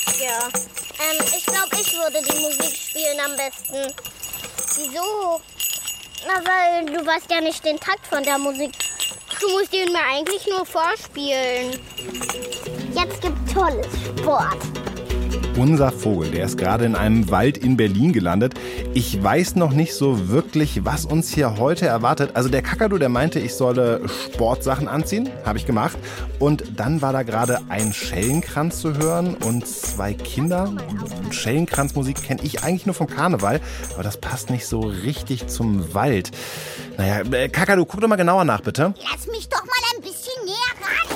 Saskia. Ich glaube, ich würde die Musik spielen am besten. Wieso? Na, weil du weißt ja nicht den Takt von der Musik. Du musst ihn mir eigentlich nur vorspielen. Jetzt gibt's tolles Sport. Unser Vogel, der ist gerade in einem Wald in Berlin gelandet. Ich weiß noch nicht so wirklich, was uns hier heute erwartet. Also der Kakadu, der meinte, ich solle Sportsachen anziehen. Habe ich gemacht. Und dann war da gerade ein Schellenkranz zu hören und 2 Kinder. Schellenkranzmusik kenne ich eigentlich nur vom Karneval. Aber das passt nicht so richtig zum Wald. Naja, Kakadu, guck doch mal genauer nach, bitte. Lass mich doch mal ein bisschen näher ran.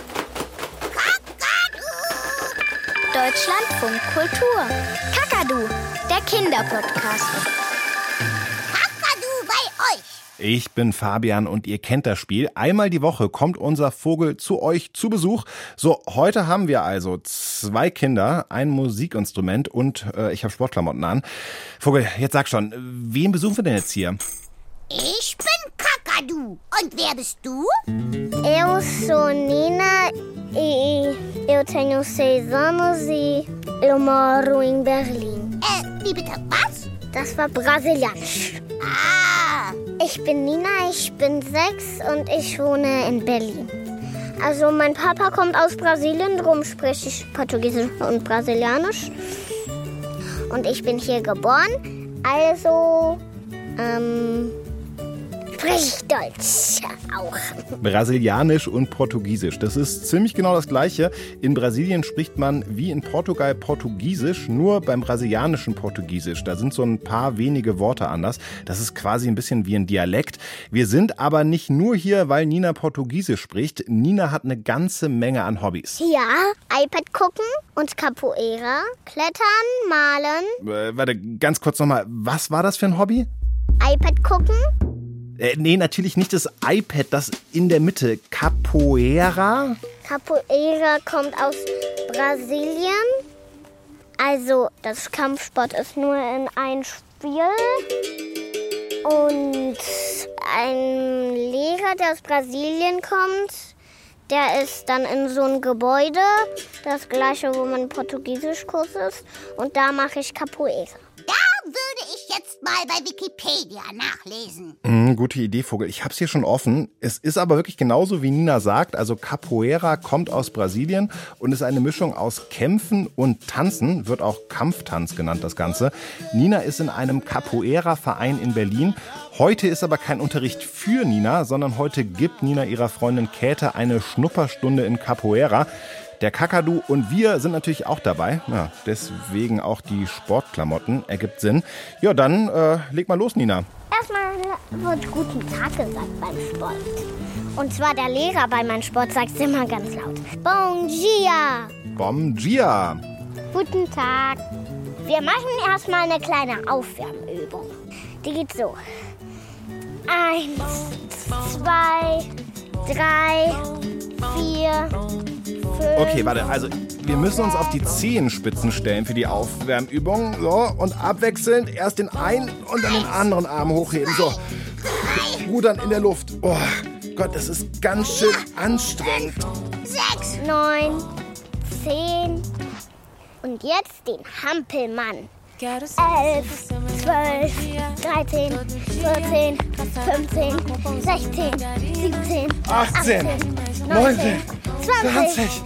Deutschlandfunk Kultur. Kakadu, der Kinderpodcast. Kakadu bei euch. Ich bin Fabian und ihr kennt das Spiel. Einmal die Woche kommt unser Vogel zu euch zu Besuch. So, heute haben wir also 2 Kinder, ein Musikinstrument und ich habe Sportklamotten an. Vogel, jetzt sag schon, wen besuchen wir denn jetzt hier? Ich bin Kakadu. Und wer bist du? Eu sou Nina e eu tenho 6 anos e eu moro em Berlim. Wie bitte, was? Das war brasilianisch. Ah, Ich bin Nina, ich bin 6 und ich wohne in Berlin. Also mein Papa kommt aus Brasilien, darum spreche ich Portugiesisch und Brasilianisch. Und ich bin hier geboren, also spreche ich Deutsch auch. Brasilianisch und Portugiesisch. Das ist ziemlich genau das Gleiche. In Brasilien spricht man wie in Portugal Portugiesisch, nur beim brasilianischen Portugiesisch. Da sind so ein paar wenige Worte anders. Das ist quasi ein bisschen wie ein Dialekt. Wir sind aber nicht nur hier, weil Nina Portugiesisch spricht. Nina hat eine ganze Menge an Hobbys. Ja, iPad gucken und Capoeira, klettern, malen. Warte, ganz kurz nochmal. Was war das für ein Hobby? iPad gucken, Nee, natürlich nicht das iPad, das in der Mitte. Capoeira? Capoeira kommt aus Brasilien. Also, das Kampfsport ist nur in ein Spiel. Und ein Lehrer, der aus Brasilien kommt, der ist dann in so einem Gebäude, das gleiche, wo mein Portugiesischkurs ist. Und da mache ich Capoeira. da würde ich jetzt mal bei Wikipedia nachlesen. Gute Idee, Vogel. Ich hab's hier schon offen. Es ist aber wirklich genauso, wie Nina sagt. Also Capoeira kommt aus Brasilien und ist eine Mischung aus Kämpfen und Tanzen. Wird auch Kampftanz genannt, das Ganze. Nina ist in einem Capoeira-Verein in Berlin. Heute ist aber kein Unterricht für Nina, sondern heute gibt Nina ihrer Freundin Käthe eine Schnupperstunde in Capoeira. Der Kakadu und wir sind natürlich auch dabei. Ja, deswegen auch die Sportklamotten. Ergibt Sinn. Ja, dann leg mal los, Nina. Erstmal wird guten Tag gesagt beim Sport. Und zwar der Lehrer bei meinem Sport sagt es immer ganz laut. Bom dia! Bom dia! Guten Tag. Wir machen erstmal eine kleine Aufwärmübung. Die geht so. 1, 2, 3, 4, 5. Okay, warte, also wir müssen uns auf die Zehenspitzen stellen für die Aufwärmübung. So, und abwechselnd erst den einen und dann den anderen Arm hochheben. So, rudern in der Luft. Oh Gott, das ist ganz schön anstrengend. 6, 9, 10. Und jetzt den Hampelmann. 11, 12, 13, 14, 15, 16, 17, 18, 19, 20. 20.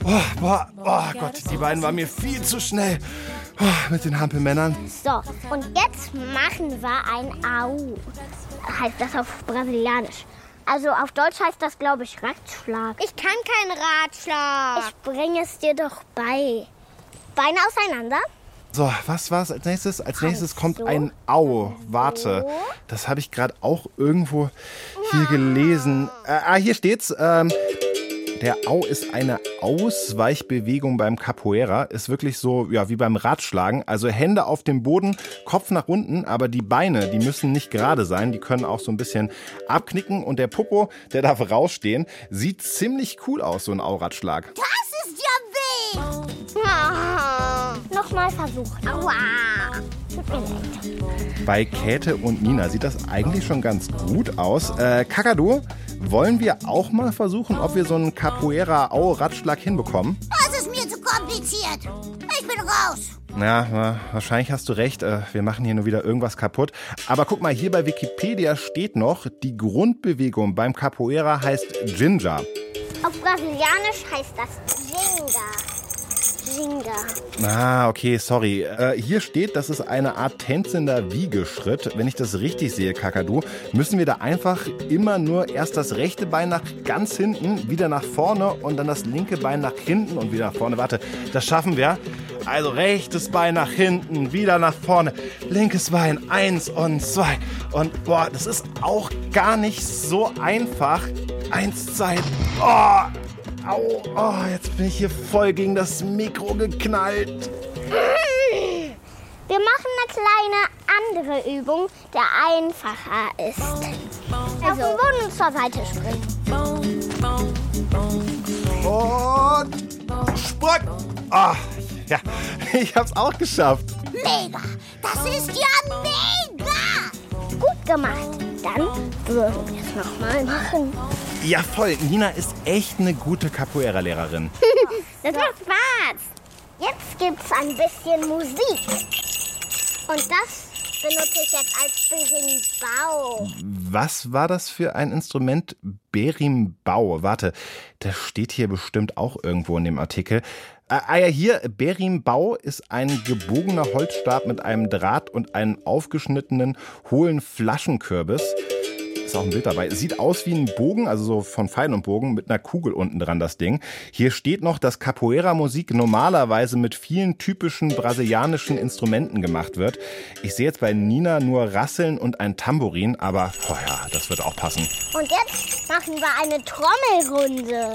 Oh Gott, die beiden waren mir viel zu schnell. Mit den Hampelmännern. So, und jetzt machen wir ein Au. Heißt das auf Brasilianisch. Also auf Deutsch heißt das, glaube ich, Ratschlag. Ich kann keinen Ratschlag. Ich bringe es dir doch bei. Beine auseinander. So, was war's als nächstes? Als nächstes kommt so. ein Au. Warte, das habe ich gerade auch irgendwo hier gelesen. Hier steht's. Der Au ist eine Ausweichbewegung beim Capoeira. Ist wirklich so, ja, wie beim Radschlagen. Also Hände auf dem Boden, Kopf nach unten, aber die Beine, die müssen nicht gerade sein. Die können auch so ein bisschen abknicken. Und der Popo, der darf rausstehen. Sieht ziemlich cool aus, so ein Au-Radschlag. das ist ja wild. Nochmal versuchen. Aua. Tut mir leid. Bei Käthe und Nina sieht das eigentlich schon ganz gut aus. Kakadu, wollen wir auch mal versuchen, ob wir so einen Capoeira-Au-Radschlag hinbekommen? Das ist mir zu kompliziert. raus. Ja, wahrscheinlich hast du recht. Wir machen hier nur wieder irgendwas kaputt. Aber guck mal, hier bei Wikipedia steht noch, die Grundbewegung beim Capoeira heißt Ginga. Auf Brasilianisch heißt das Ginga. Okay, sorry. Hier steht, das ist eine Art tänzelnder Wiegeschritt. Wenn ich das richtig sehe, Kakadu, müssen wir da einfach immer nur erst das rechte Bein nach ganz hinten, wieder nach vorne und dann das linke Bein nach hinten und wieder nach vorne. Warte, das schaffen wir. Also rechtes Bein nach hinten, wieder nach vorne, linkes Bein, 1 und 2. Und boah, das ist auch gar nicht so einfach. 1, 2, Au, jetzt bin ich hier voll gegen das Mikro geknallt. Wir machen eine kleine andere Übung, der einfacher ist. Also, auf den Boden und zur Seite springen. Und Sprung. Ja, ich hab's auch geschafft. Mega, das ist ja mega. Gut gemacht. Dann würden wir es nochmal machen. Ja, voll. Nina ist echt eine gute Capoeira-Lehrerin. Das macht Spaß. Jetzt gibt's ein bisschen Musik. Und das benutze ich jetzt als Berimbau. Was war das für ein Instrument? Berimbau. Warte, das steht hier bestimmt auch irgendwo in dem Artikel. Hier, Berimbau ist ein gebogener Holzstab mit einem Draht und einem aufgeschnittenen, hohlen Flaschenkürbis. Ist auch ein Bild dabei. Sieht aus wie ein Bogen, also so von Pfeil und Bogen mit einer Kugel unten dran, das Ding. Hier steht noch, dass Capoeira-Musik normalerweise mit vielen typischen brasilianischen Instrumenten gemacht wird. Ich sehe jetzt bei Nina nur Rasseln und ein Tambourin, aber ja, das wird auch passen. Und jetzt machen wir eine Trommelrunde.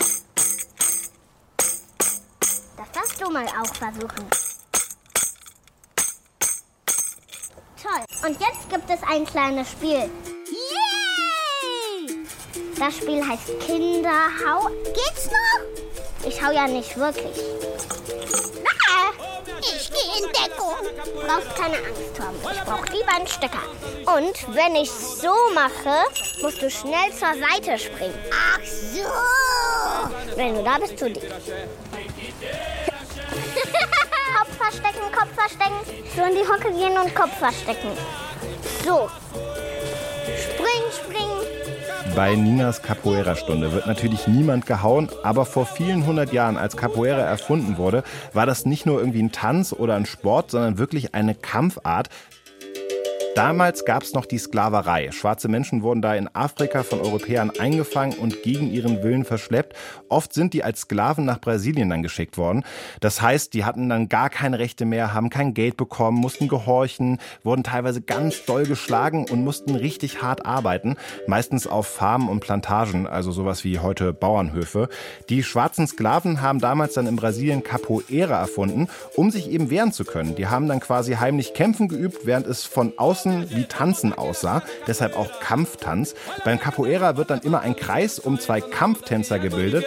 Das darfst du mal auch versuchen. Toll. Und jetzt gibt es ein kleines Spiel. Yay! Das Spiel heißt Kinderhau. Geht's noch? Ich hau ja nicht wirklich. Ich gehe in Deckung. Du brauchst keine Angst haben. Ich brauche lieber einen Stecker. Und wenn ich so mache, musst du schnell zur Seite springen. Ach so. Wenn du da bist, tu dich. Kopf verstecken. So in die Hocke gehen und Kopf verstecken. So. Spring. Bei Ninas Capoeira-Stunde wird natürlich niemand gehauen, aber vor vielen 100 Jahren, als Capoeira erfunden wurde, war das nicht nur irgendwie ein Tanz oder ein Sport, sondern wirklich eine Kampfart. Damals gab es noch die Sklaverei. Schwarze Menschen wurden da in Afrika von Europäern eingefangen und gegen ihren Willen verschleppt. Oft sind die als Sklaven nach Brasilien dann geschickt worden. Das heißt, die hatten dann gar keine Rechte mehr, haben kein Geld bekommen, mussten gehorchen, wurden teilweise ganz doll geschlagen und mussten richtig hart arbeiten. Meistens auf Farmen und Plantagen, also sowas wie heute Bauernhöfe. Die schwarzen Sklaven haben damals dann in Brasilien Capoeira erfunden, um sich eben wehren zu können. Die haben dann quasi heimlich kämpfen geübt, während es von außen wie Tanzen aussah, deshalb auch Kampftanz. Beim Capoeira wird dann immer ein Kreis um 2 Kampftänzer gebildet.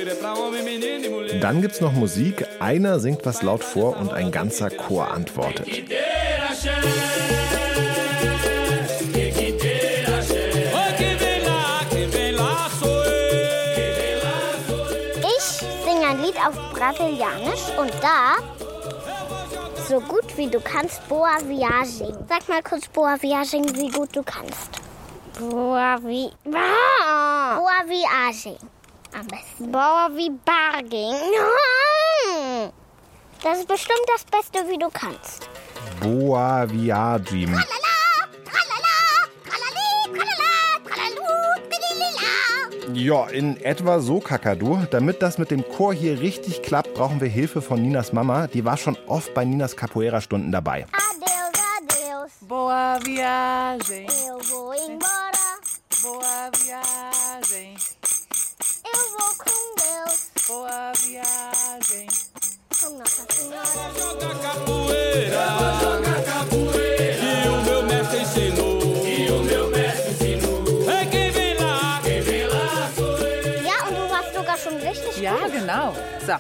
Dann gibt's noch Musik, einer singt was laut vor und ein ganzer Chor antwortet. Ich singe ein Lied auf Brasilianisch und da so gut wie du kannst Boa Viagem. Sag mal kurz Boa Viagem, wie gut du kannst. Boa Viagem. Am besten. Boa Viagem. Das ist bestimmt das Beste, wie du kannst. Boa Viagem. Ja, in etwa so, Kakadu. Damit das mit dem Chor hier richtig klappt, brauchen wir Hilfe von Ninas Mama. Die war schon oft bei Ninas Capoeira-Stunden dabei. Adeus. Boa viagem. Eu vou embora. Boa viagem. Eu vou com Deus. Boa viagem. Com Nossa Senhora. Joga capoeira. Joga capoeira. Que o meu mestre ensinou. Schon richtig Ja, gut. genau. So.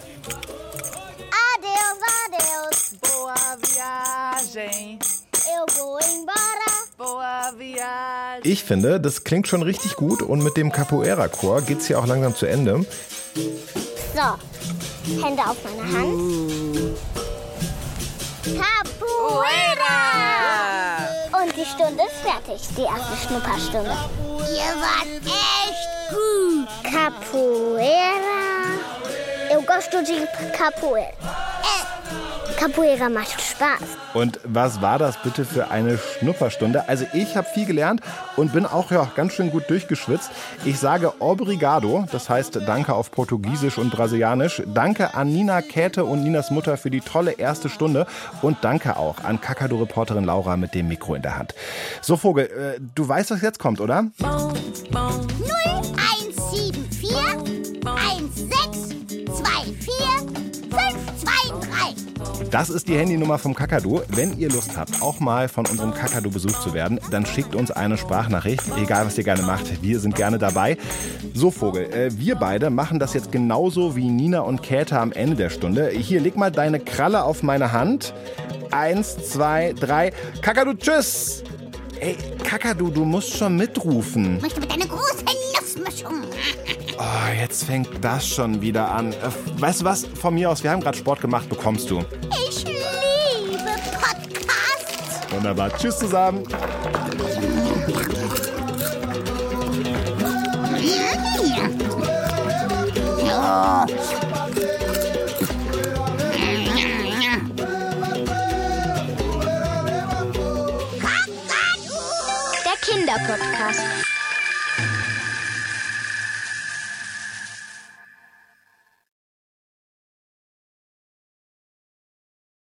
Adeus. Boa viagem. Eu vou embora. Boa viagem. Ich finde, das klingt schon richtig gut und mit dem Capoeira-Chor geht's hier auch langsam zu Ende. So, Hände auf meine Hand. Capoeira! Und die Stunde ist fertig, die erste Schnupperstunde. Ihr wart echt gut. Capoeira. Eu gosto de capoeira. Capoeira macht Spaß. Und was war das bitte für eine Schnupperstunde? Also ich habe viel gelernt und bin auch ganz schön gut durchgeschwitzt. Ich sage obrigado, das heißt danke auf Portugiesisch und Brasilianisch. Danke an Nina, Käthe und Ninas Mutter für die tolle erste Stunde. Und danke auch an Kakadu-Reporterin Laura mit dem Mikro in der Hand. So Vogel, du weißt, was jetzt kommt, oder? 0174 1624 523. Das ist die Handynummer vom Kakadu. Wenn ihr Lust habt, auch mal von unserem Kakadu besucht zu werden, dann schickt uns eine Sprachnachricht, egal was ihr gerne macht. Wir sind gerne dabei. So Vogel, wir beide machen das jetzt genauso wie Nina und Käthe am Ende der Stunde. Hier, leg mal deine Kralle auf meine Hand. 1, 2, 3. Kakadu, tschüss! Ey, Kakadu, du musst schon mitrufen. Ich möchte mit einer großen Nussmischung. Oh, jetzt fängt das schon wieder an. Weißt du was? Von mir aus, wir haben gerade Sport gemacht, bekommst du. Ich liebe Podcasts. Wunderbar. Tschüss zusammen. Der Kinderpodcast.